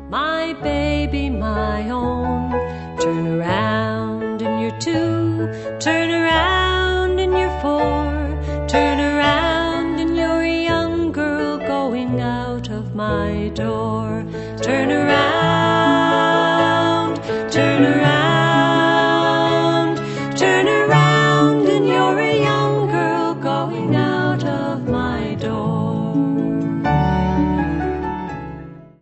my baby, my own. Turn around and you're two, turn around and you're four, turn around and you're a young girl going out of my door. Turn